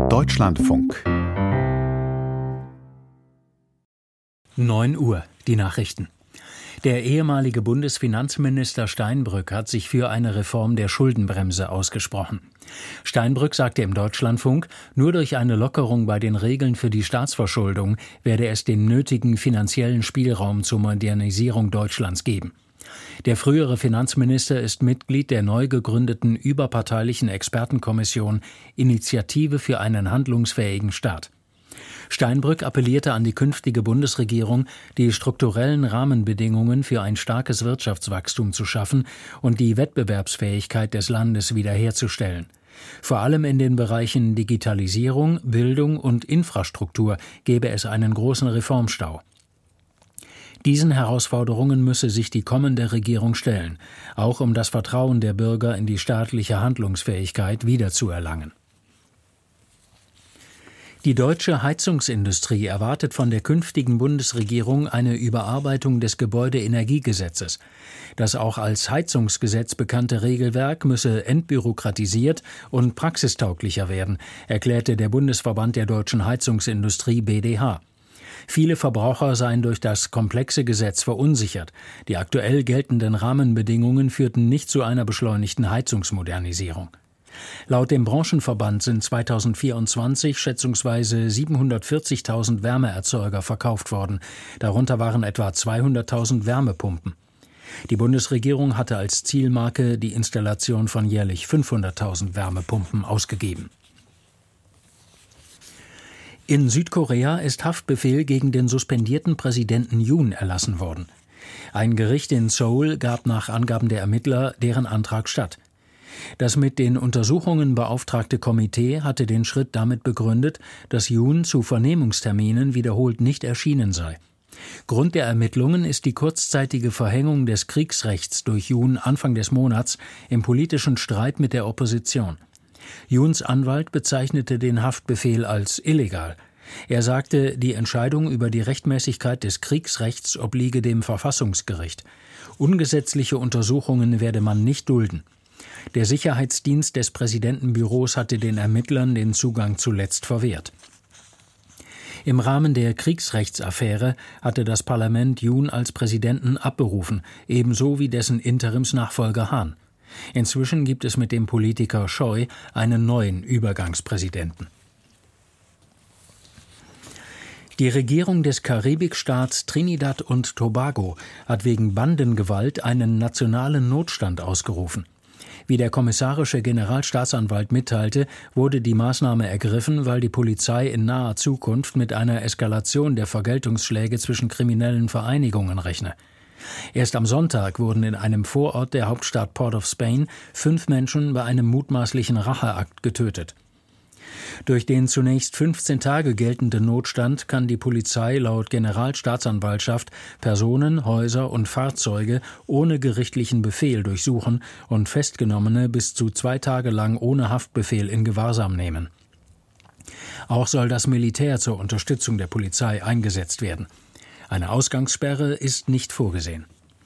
Deutschlandfunk 9 Uhr, die Nachrichten. Der ehemalige Bundesfinanzminister Steinbrück hat sich für eine Reform der Schuldenbremse ausgesprochen. Steinbrück sagte im Deutschlandfunk, nur durch eine Lockerung bei den Regeln für die Staatsverschuldung werde es den nötigen finanziellen Spielraum zur Modernisierung Deutschlands geben. Der frühere Finanzminister ist Mitglied der neu gegründeten überparteilichen Expertenkommission Initiative für einen handlungsfähigen Staat. Steinbrück appellierte an die künftige Bundesregierung, die strukturellen Rahmenbedingungen für ein starkes Wirtschaftswachstum zu schaffen und die Wettbewerbsfähigkeit des Landes wiederherzustellen. Vor allem in den Bereichen Digitalisierung, Bildung und Infrastruktur gebe es einen großen Reformstau. Diesen Herausforderungen müsse sich die kommende Regierung stellen, auch um das Vertrauen der Bürger in die staatliche Handlungsfähigkeit wiederzuerlangen. Die deutsche Heizungsindustrie erwartet von der künftigen Bundesregierung eine Überarbeitung des Gebäudeenergiegesetzes. Das auch als Heizungsgesetz bekannte Regelwerk müsse entbürokratisiert und praxistauglicher werden, erklärte der Bundesverband der deutschen Heizungsindustrie BDH. Viele Verbraucher seien durch das komplexe Gesetz verunsichert. Die aktuell geltenden Rahmenbedingungen führten nicht zu einer beschleunigten Heizungsmodernisierung. Laut dem Branchenverband sind 2024 schätzungsweise 740.000 Wärmeerzeuger verkauft worden. Darunter waren etwa 200.000 Wärmepumpen. Die Bundesregierung hatte als Zielmarke die Installation von jährlich 500.000 Wärmepumpen ausgegeben. In Südkorea ist Haftbefehl gegen den suspendierten Präsidenten Yoon erlassen worden. Ein Gericht in Seoul gab nach Angaben der Ermittler deren Antrag statt. Das mit den Untersuchungen beauftragte Komitee hatte den Schritt damit begründet, dass Yoon zu Vernehmungsterminen wiederholt nicht erschienen sei. Grund der Ermittlungen ist die kurzzeitige Verhängung des Kriegsrechts durch Yoon Anfang des Monats im politischen Streit mit der Opposition. Yoons Anwalt bezeichnete den Haftbefehl als illegal. Er sagte, die Entscheidung über die Rechtmäßigkeit des Kriegsrechts obliege dem Verfassungsgericht. Ungesetzliche Untersuchungen werde man nicht dulden. Der Sicherheitsdienst des Präsidentenbüros hatte den Ermittlern den Zugang zuletzt verwehrt. Im Rahmen der Kriegsrechtsaffäre hatte das Parlament Yoon als Präsidenten abberufen, ebenso wie dessen Interimsnachfolger Han. Inzwischen gibt es mit dem Politiker Choi einen neuen Übergangspräsidenten. Die Regierung des Karibikstaats Trinidad und Tobago hat wegen Bandengewalt einen nationalen Notstand ausgerufen. Wie der kommissarische Generalstaatsanwalt mitteilte, wurde die Maßnahme ergriffen, weil die Polizei in naher Zukunft mit einer Eskalation der Vergeltungsschläge zwischen kriminellen Vereinigungen rechne. Erst am Sonntag wurden in einem Vorort der Hauptstadt Port of Spain 5 Menschen bei einem mutmaßlichen Racheakt getötet. Durch den zunächst 15 Tage geltenden Notstand kann die Polizei laut Generalstaatsanwaltschaft Personen, Häuser und Fahrzeuge ohne gerichtlichen Befehl durchsuchen und Festgenommene bis zu 2 Tage lang ohne Haftbefehl in Gewahrsam nehmen. Auch soll das Militär zur Unterstützung der Polizei eingesetzt werden. Eine Ausgangssperre ist nicht vorgesehen.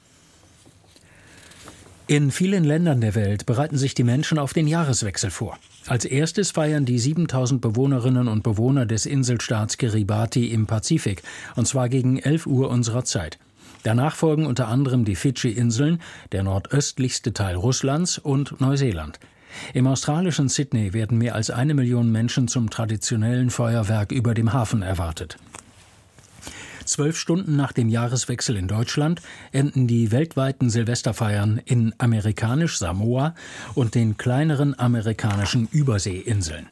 In vielen Ländern der Welt bereiten sich die Menschen auf den Jahreswechsel vor. Als erstes feiern die 7.000 Bewohnerinnen und Bewohner des Inselstaats Kiribati im Pazifik, und zwar gegen 11 Uhr unserer Zeit. Danach folgen unter anderem die Fidschi-Inseln, der nordöstlichste Teil Russlands und Neuseeland. Im australischen Sydney werden mehr als 1 Million Menschen zum traditionellen Feuerwerk über dem Hafen erwartet. 12 Stunden nach dem Jahreswechsel in Deutschland enden die weltweiten Silvesterfeiern in amerikanisch Samoa und den kleineren amerikanischen Überseeinseln.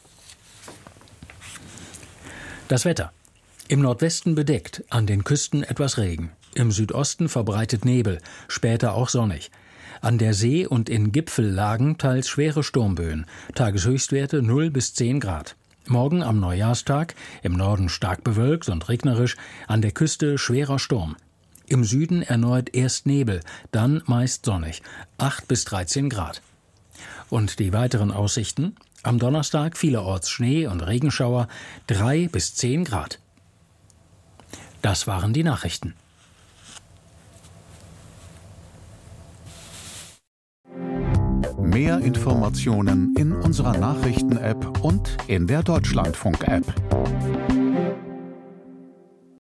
Das Wetter. Im Nordwesten bedeckt, an den Küsten etwas Regen. Im Südosten verbreitet Nebel, später auch sonnig. An der See und in Gipfellagen teils schwere Sturmböen, Tageshöchstwerte 0 bis 10 Grad. Morgen am Neujahrstag, im Norden stark bewölkt und regnerisch, an der Küste schwerer Sturm. Im Süden erneut erst Nebel, dann meist sonnig, 8 bis 13 Grad. Und die weiteren Aussichten? Am Donnerstag vielerorts Schnee und Regenschauer, 3 bis 10 Grad. Das waren die Nachrichten. Mehr Informationen in unserer Nachrichten-App und in der Deutschlandfunk-App.